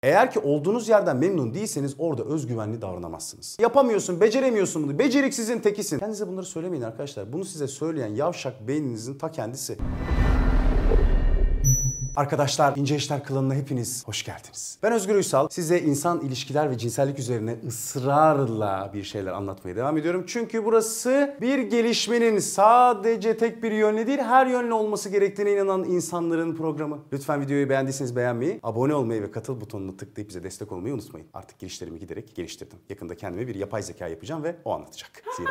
Eğer ki olduğunuz yerden memnun değilseniz orada özgüvenli davranamazsınız. Yapamıyorsun, beceremiyorsun bunu, beceriksizin tekisin. Kendinize bunları söylemeyin arkadaşlar. Bunu size söyleyen yavşak beyninizin ta kendisi. Arkadaşlar, İnce İşler Klanı'na hepiniz hoş geldiniz. Ben Özgür Uysal. Size insan ilişkiler ve cinsellik üzerine ısrarla bir şeyler anlatmaya devam ediyorum. Çünkü burası bir gelişmenin sadece tek bir yönlü değil, her yönlü olması gerektiğine inanan insanların programı. Lütfen videoyu beğendiyseniz beğenmeyi, abone olmayı ve katıl butonuna tıklayıp bize destek olmayı unutmayın. Artık girişlerimi giderek geliştirdim. Yakında kendime bir yapay zeka yapacağım ve o anlatacak. Zira.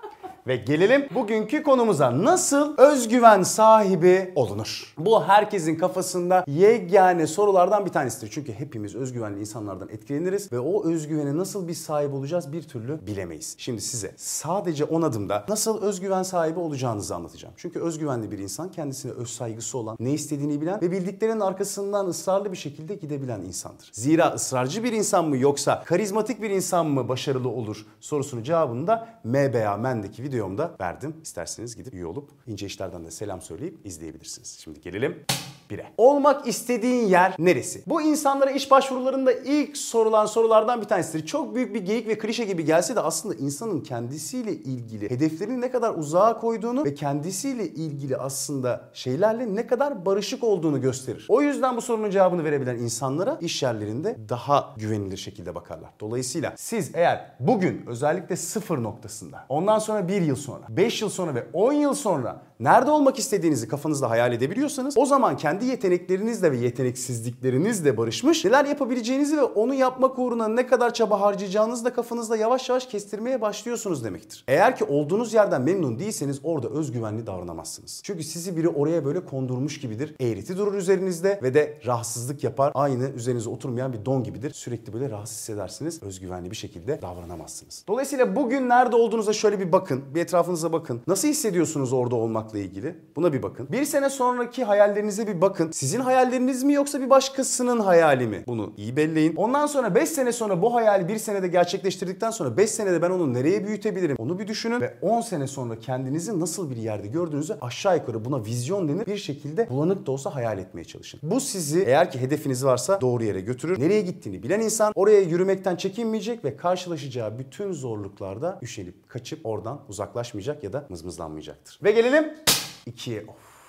Ve gelelim bugünkü konumuza. Nasıl özgüven sahibi olunur? Bu herkesin kafasında yegane sorulardan bir tanesidir. Çünkü hepimiz özgüvenli insanlardan etkileniriz ve o özgüvene nasıl bir sahip olacağız bir türlü bilemeyiz. Şimdi size sadece 10 adımda nasıl özgüven sahibi olacağınızı anlatacağım. Çünkü özgüvenli bir insan kendisine öz saygısı olan, ne istediğini bilen ve bildiklerinin arkasından ısrarlı bir şekilde gidebilen insandır. Zira ısrarcı bir insan mı yoksa karizmatik bir insan mı başarılı olur sorusunun cevabını da MBA Men'deki videomda verdim. İsterseniz gidip üye olup İnce İşler'den de selam söyleyip izleyebilirsiniz. Şimdi gelelim 1'e. Olmak istediğin yer neresi? Bu insanlara iş başvurularında ilk sorulan sorulardan bir tanesidir. Çok büyük bir geyik ve klişe gibi gelse de aslında insanın kendisiyle ilgili hedeflerini ne kadar uzağa koyduğunu ve kendisiyle ilgili aslında şeylerle ne kadar barışık olduğunu gösterir. O yüzden bu sorunun cevabını verebilen insanlara iş yerlerinde daha güvenilir şekilde bakarlar. Dolayısıyla siz eğer bugün özellikle sıfır noktasında, ondan sonra 1 yıl sonra, 5 yıl sonra ve 10 yıl sonra nerede olmak istediğinizi kafanızda hayal edebiliyorsanız o zaman kendi yeteneklerinizle ve yeteneksizliklerinizle barışmış, neler yapabileceğinizi ve onu yapmak uğruna ne kadar çaba harcayacağınızı da kafanızda yavaş yavaş kestirmeye başlıyorsunuz demektir. Eğer ki olduğunuz yerden memnun değilseniz orada özgüvenli davranamazsınız. Çünkü sizi biri oraya böyle kondurmuş gibidir. Eğreti durur üzerinizde ve de rahatsızlık yapar. Aynı üzerinize oturmayan bir don gibidir. Sürekli böyle rahatsız hissedersiniz. Özgüvenli bir şekilde davranamazsınız. Dolayısıyla bugün nerede olduğunuza şöyle bir bakın. Bir etrafınıza bakın. Nasıl hissediyorsunuz orada olmakla ilgili? Buna bir bakın. Bir sene sonraki hayallerinize bir bakın. Sizin hayalleriniz mi yoksa bir başkasının hayali mi? Bunu iyi belleyin. Ondan sonra 5 sene sonra bu hayali bir senede gerçekleştirdikten sonra 5 senede ben onu nereye büyütebilirim? Onu bir düşünün ve 10 sene sonra kendinizi nasıl bir yerde gördüğünüzü aşağı yukarı buna vizyon denir. Bir şekilde bulanık da olsa hayal etmeye çalışın. Bu sizi eğer ki hedefiniz varsa doğru yere götürür. Nereye gittiğini bilen insan oraya yürümekten çekinmeyecek ve karşılaşacağı bütün zorluklarda üşenip kaçıp oradan uzaklaşmayacak ya da mızmızlanmayacaktır. Ve gelelim 2'ye.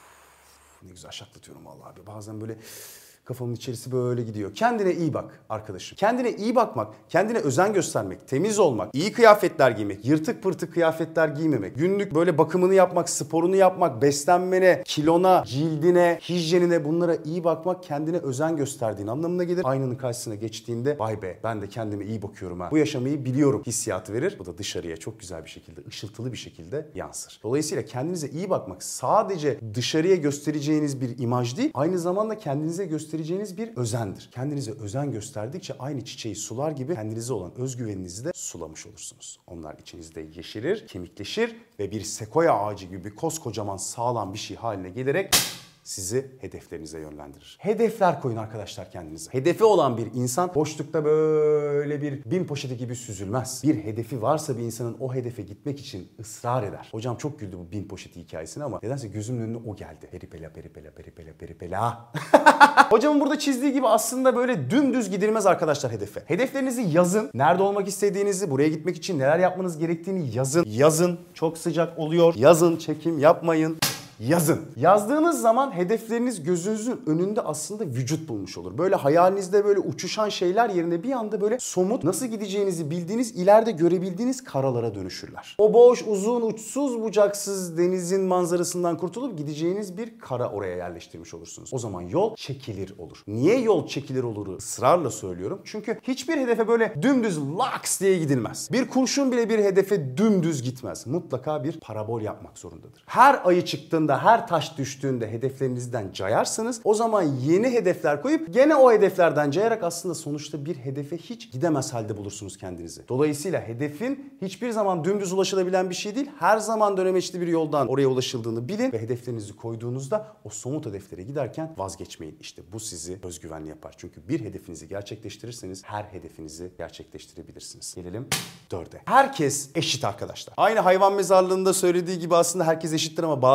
Ne güzel şaklatıyorum vallahi abi. Bazen böyle kafamın içerisi böyle gidiyor. Kendine iyi bak arkadaşım. Kendine iyi bakmak, kendine özen göstermek, temiz olmak, iyi kıyafetler giymek, yırtık pırtık kıyafetler giymemek, günlük böyle bakımını yapmak, sporunu yapmak, beslenmene, kilona, cildine, hijyenine bunlara iyi bakmak kendine özen gösterdiğin anlamına gelir. Aynanın karşısına geçtiğinde vay be ben de kendime iyi bakıyorum ha. Bu yaşamayı biliyorum hissiyatı verir. Bu da dışarıya çok güzel bir şekilde, ışıltılı bir şekilde yansır. Dolayısıyla kendinize iyi bakmak sadece dışarıya göstereceğiniz bir imaj değil, aynı zamanda kendinize göstereceğiniz bir özendir. Kendinize özen gösterdikçe aynı çiçeği sular gibi kendinize olan özgüveninizi de sulamış olursunuz. Onlar içinizde yeşerir, kemikleşir ve bir sekoya ağacı gibi koskocaman sağlam bir şey haline gelerek sizi hedeflerinize yönlendirir. Hedefler koyun arkadaşlar kendinize. Hedefi olan bir insan boşlukta böyle bir bin poşeti gibi süzülmez. Bir hedefi varsa bir insanın o hedefe gitmek için ısrar eder. Hocam çok güldü bu bin poşeti hikayesine ama nedense gözümün önüne o geldi. Peripela peripela peripela peripela. Hocamın burada çizdiği gibi aslında böyle dümdüz gidilmez arkadaşlar hedefe. Hedeflerinizi yazın. Nerede olmak istediğinizi, buraya gitmek için neler yapmanız gerektiğini yazın. Yazın. Çok sıcak oluyor. Yazın. Çekim yapmayın. Yazın. Yazdığınız zaman hedefleriniz gözünüzün önünde aslında vücut bulmuş olur. Böyle hayalinizde böyle uçuşan şeyler yerine bir anda böyle somut, nasıl gideceğinizi bildiğiniz, ileride görebildiğiniz karalara dönüşürler. O boş, uzun, uçsuz bucaksız denizin manzarasından kurtulup gideceğiniz bir kara oraya yerleştirmiş olursunuz. O zaman yol çekilir olur. Niye yol çekilir oluru ısrarla söylüyorum? Çünkü hiçbir hedefe böyle dümdüz laks diye gidilmez. Bir kurşun bile bir hedefe dümdüz gitmez. Mutlaka bir parabol yapmak zorundadır. Her ayı çıktığında, her taş düştüğünde hedeflerinizden cayarsınız. O zaman yeni hedefler koyup gene o hedeflerden cayarak aslında sonuçta bir hedefe hiç gidemez halde bulursunuz kendinizi. Dolayısıyla hedefin hiçbir zaman dümdüz ulaşılabilen bir şey değil. Her zaman dönemeçli bir yoldan oraya ulaşıldığını bilin ve hedeflerinizi koyduğunuzda o somut hedeflere giderken vazgeçmeyin. İşte bu sizi özgüvenli yapar. Çünkü bir hedefinizi gerçekleştirirseniz her hedefinizi gerçekleştirebilirsiniz. Gelelim 4'e. Herkes eşit arkadaşlar. Aynı hayvan mezarlığında söylediği gibi aslında herkes eşittir ama bazıları daha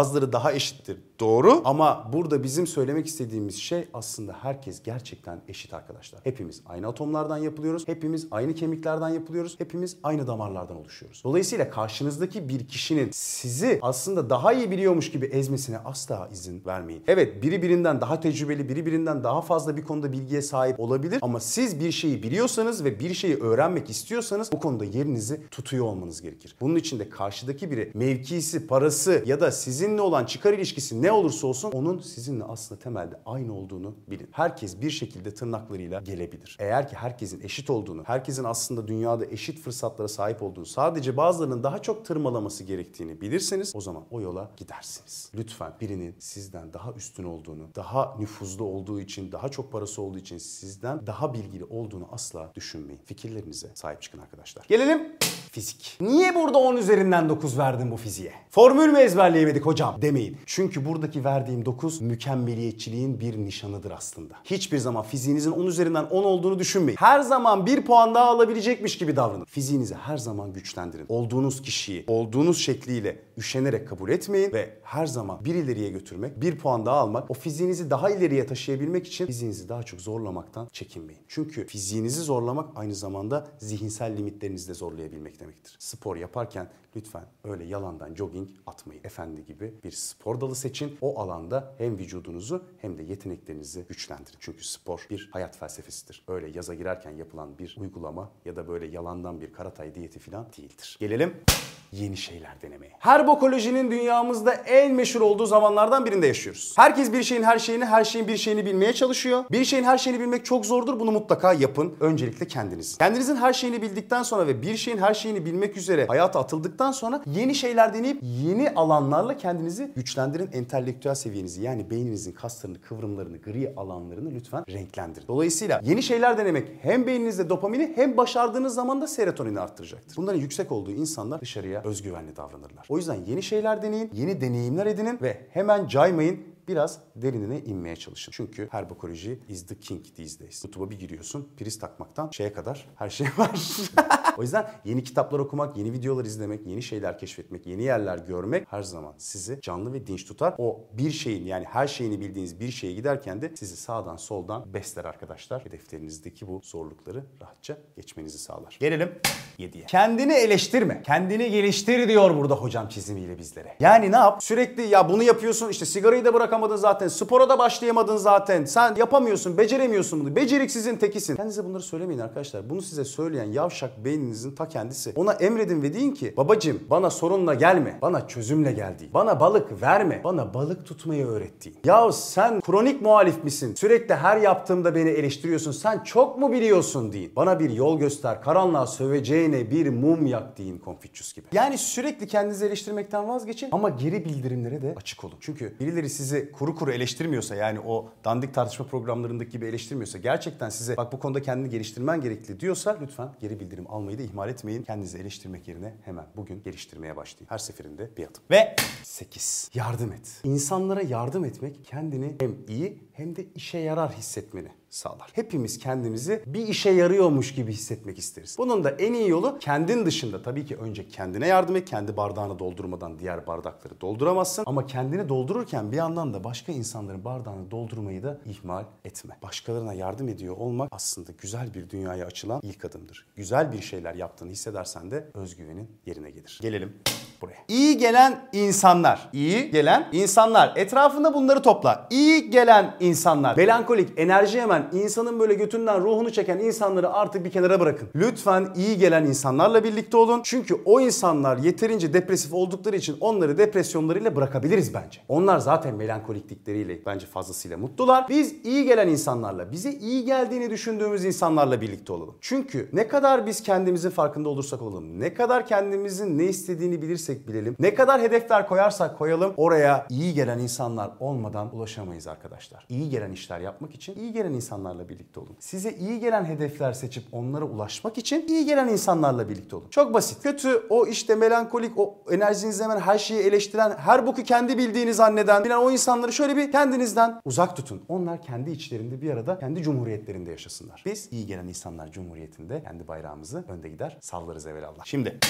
daha eşittir. Doğru, ama burada bizim söylemek istediğimiz şey aslında herkes gerçekten eşit arkadaşlar. Hepimiz aynı atomlardan yapılıyoruz. Hepimiz aynı kemiklerden yapılıyoruz. Hepimiz aynı damarlardan oluşuyoruz. Dolayısıyla karşınızdaki bir kişinin sizi aslında daha iyi biliyormuş gibi ezmesine asla izin vermeyin. Evet, biri birinden daha tecrübeli, biri birinden daha fazla bir konuda bilgiye sahip olabilir ama siz bir şeyi biliyorsanız ve bir şeyi öğrenmek istiyorsanız bu konuda yerinizi tutuyor olmanız gerekir. Bunun için de karşıdaki biri mevkisi, parası ya da sizinle olan çıkar ilişkisi ne olursa olsun onun sizinle aslında temelde aynı olduğunu bilin. Herkes bir şekilde tırnaklarıyla gelebilir. Eğer ki herkesin eşit olduğunu, herkesin aslında dünyada eşit fırsatlara sahip olduğunu, sadece bazılarının daha çok tırmalaması gerektiğini bilirseniz o zaman o yola gidersiniz. Lütfen birinin sizden daha üstün olduğunu, daha nüfuzlu olduğu için, daha çok parası olduğu için sizden daha bilgili olduğunu asla düşünmeyin. Fikirlerinize sahip çıkın arkadaşlar. Gelelim fizik. Niye burada 10 üzerinden 9 verdim bu fiziğe? Formül mü ezberleyemedik hocam demeyin. Çünkü buradaki verdiğim 9 mükemmeliyetçiliğin bir nişanıdır aslında. Hiçbir zaman fiziğinizin 10 üzerinden 10 olduğunu düşünmeyin. Her zaman bir puan daha alabilecekmiş gibi davranın. Fiziğinizi her zaman güçlendirin. Olduğunuz kişiyi, olduğunuz şekliyle üşenerek kabul etmeyin ve her zaman bir ileriye götürmek, bir puan daha almak, o fiziğinizi daha ileriye taşıyabilmek için fiziğinizi daha çok zorlamaktan çekinmeyin. Çünkü fiziğinizi zorlamak aynı zamanda zihinsel limitlerinizi de zorlayabilmek demektir. Spor yaparken lütfen öyle yalandan jogging atmayın. Efendi gibi bir spor dalı seçin. O alanda hem vücudunuzu hem de yeteneklerinizi güçlendirin. Çünkü spor bir hayat felsefesidir. Öyle yaza girerken yapılan bir uygulama ya da böyle yalandan bir karatay diyeti falan değildir. Gelelim yeni şeyler denemeye. Herbokolojinin dünyamızda en meşhur olduğu zamanlardan birinde yaşıyoruz. Herkes bir şeyin her şeyini, her şeyin bir şeyini bilmeye çalışıyor. Bir şeyin her şeyini bilmek çok zordur. Bunu mutlaka yapın. Öncelikle kendiniz. Kendinizin her şeyini bildikten sonra ve bir şeyin her şeyini bilmek üzere hayata atıldıktan sonra yeni şeyler deneyip yeni alanlarla kendinizi güçlendirin. Entelektüel seviyenizi, yani beyninizin kaslarını, kıvrımlarını, gri alanlarını lütfen renklendirin. Dolayısıyla yeni şeyler denemek hem beyninizde dopamini hem başardığınız zaman da serotonini arttıracaktır. Bunların yüksek olduğu insanlar dışarıya özgüvenli davranırlar. O yüzden yeni şeyler deneyin, yeni deneyimler edinin ve hemen caymayın. Biraz derinine inmeye çalışın. Çünkü herbokoloji is the king these days. YouTube'a bir giriyorsun, priz takmaktan şeye kadar her şey var. O yüzden yeni kitaplar okumak, yeni videolar izlemek, yeni şeyler keşfetmek, yeni yerler görmek her zaman sizi canlı ve dinç tutar. O bir şeyin, yani her şeyini bildiğiniz bir şeye giderken de sizi sağdan soldan besler arkadaşlar. Hedeflerinizdeki bu zorlukları rahatça geçmenizi sağlar. Gelelim 7'ye. Kendini eleştirme. Kendini geliştir diyor burada hocam çizimiyle bizlere. Yani ne yap? Sürekli ya bunu yapıyorsun, işte sigarayı da bırakamadın zaten, spora da başlayamadın zaten, sen yapamıyorsun, beceremiyorsun bunu, beceriksizin tekisin. Kendinize bunları söylemeyin arkadaşlar. Bunu size söyleyen yavşak beyninizin ta kendisi. Ona emredin ve deyin ki babacım bana sorunla gelme, bana çözümle gel deyin. Bana balık verme, bana balık tutmayı öğret deyin. Yahu sen kronik muhalif misin? Sürekli her yaptığımda beni eleştiriyorsun, sen çok mu biliyorsun deyin. Bana bir yol göster, karanlığa söveceğine bir mum yak deyin Confucius gibi. Yani sürekli kendinizi eleştirmekten vazgeçin ama geri bildirimlere de açık olun. Çünkü birileri sizi kuru kuru eleştirmiyorsa, yani o dandik tartışma programlarındaki gibi eleştirmiyorsa, gerçekten size bak bu konuda kendini geliştirmen gerekli diyorsa lütfen geri bildirim almayı da ihmal etmeyin. Kendinizi eleştirmek yerine hemen bugün geliştirmeye başlayın. Her seferinde bir adım. Ve 8. Yardım et. İnsanlara yardım etmek kendini hem iyi hem de işe yarar hissetmeni sağlar. Hepimiz kendimizi bir işe yarıyormuş gibi hissetmek isteriz. Bunun da en iyi yolu kendin dışında tabii ki önce kendine yardım et. Kendi bardağını doldurmadan diğer bardakları dolduramazsın. Ama kendini doldururken bir yandan da başka insanların bardağını doldurmayı da ihmal etme. Başkalarına yardım ediyor olmak aslında güzel bir dünyaya açılan ilk adımdır. Güzel bir şeyler yaptığını hissedersen de özgüvenin yerine gelir. Gelelim buraya. İyi gelen insanlar. İyi gelen insanlar. Etrafında bunları topla. İyi gelen insanlar. Melankolik, enerji hemen insanın böyle götünden ruhunu çeken insanları artık bir kenara bırakın. Lütfen iyi gelen insanlarla birlikte olun. Çünkü o insanlar yeterince depresif oldukları için onları depresyonlarıyla bırakabiliriz bence. Onlar zaten melankoliklikleriyle bence fazlasıyla mutlular. Biz iyi gelen insanlarla, bize iyi geldiğini düşündüğümüz insanlarla birlikte olalım. Çünkü ne kadar biz kendimizin farkında olursak olalım, ne kadar kendimizin ne istediğini bilirsek bilelim, ne kadar hedefler koyarsak koyalım, oraya iyi gelen insanlar olmadan ulaşamayız arkadaşlar. İyi gelen işler yapmak için iyi gelen insanlarla birlikte olun. Size iyi gelen hedefler seçip onlara ulaşmak için iyi gelen insanlarla birlikte olun. Çok basit. Kötü, o işte melankolik, o enerjinizle hemen her şeyi eleştiren, her boku kendi bildiğini zanneden, bilen o insanları şöyle bir kendinizden uzak tutun. Onlar kendi içlerinde bir arada, kendi cumhuriyetlerinde yaşasınlar. Biz iyi gelen insanlar cumhuriyetinde kendi bayrağımızı önde gider sallarız evelallah. Şimdi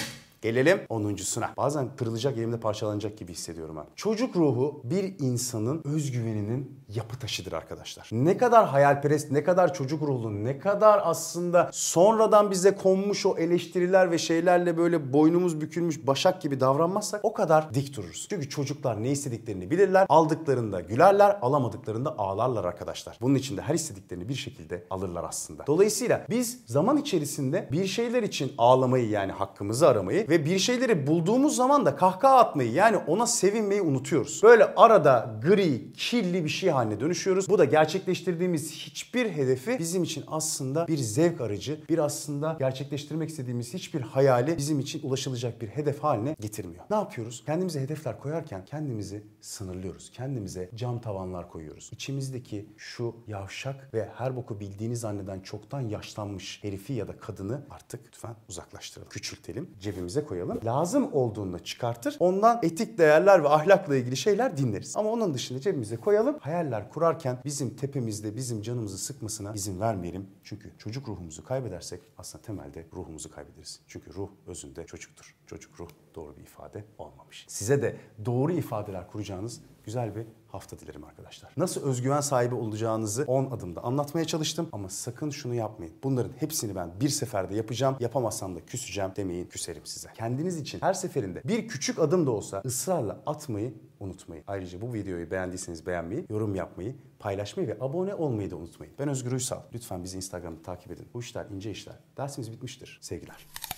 Gelelim 10.suna. Bazen kırılacak, elimde parçalanacak gibi hissediyorum ben. Çocuk ruhu bir insanın özgüveninin yapı taşıdır arkadaşlar. Ne kadar hayalperest, ne kadar çocuk ruhlu, ne kadar aslında sonradan bize konmuş o eleştiriler ve şeylerle böyle boynumuz bükülmüş başak gibi davranmazsak o kadar dik dururuz. Çünkü çocuklar ne istediklerini bilirler. Aldıklarında gülerler, alamadıklarında ağlarlar arkadaşlar. Bunun için de her istediklerini bir şekilde alırlar aslında. Dolayısıyla biz zaman içerisinde bir şeyler için ağlamayı, yani hakkımızı aramayı ve bir şeyleri bulduğumuz zaman da kahkaha atmayı, yani ona sevinmeyi unutuyoruz. Böyle arada gri, kirli bir şey haline dönüşüyoruz. Bu da gerçekleştirdiğimiz hiçbir hedefi bizim için aslında bir zevk aracı, bir aslında gerçekleştirmek istediğimiz hiçbir hayali bizim için ulaşılacak bir hedef haline getirmiyor. Ne yapıyoruz? Kendimize hedefler koyarken kendimizi sınırlıyoruz. Kendimize cam tavanlar koyuyoruz. İçimizdeki şu yavşak ve her boku bildiğini zanneden çoktan yaşlanmış herifi ya da kadını artık lütfen uzaklaştıralım. Küçültelim, cebimize koyalım. Lazım olduğunda çıkartır, ondan etik değerler ve ahlakla ilgili şeyler dinleriz. Ama onun dışında cebimize koyalım. Hayaller kurarken bizim tepemizde bizim canımızı sıkmasına izin vermeyelim. Çünkü çocuk ruhumuzu kaybedersek aslında temelde ruhumuzu kaybederiz. Çünkü ruh özünde çocuktur. Çocuk ruh doğru bir ifade olmamış. Size de doğru ifadeler kuracağınız güzel bir hafta dilerim arkadaşlar. Nasıl özgüven sahibi olacağınızı 10 adımda anlatmaya çalıştım ama sakın şunu yapmayın. Bunların hepsini ben bir seferde yapacağım. Yapamazsam da küseceğim demeyin, küserim size. Kendiniz için her seferinde bir küçük adım da olsa ısrarla atmayı unutmayın. Ayrıca bu videoyu beğendiyseniz beğenmeyi, yorum yapmayı, paylaşmayı ve abone olmayı da unutmayın. Ben Özgür Uysal. Lütfen bizi Instagram'da takip edin. Bu işler ince işler. Dersimiz bitmiştir. Sevgiler.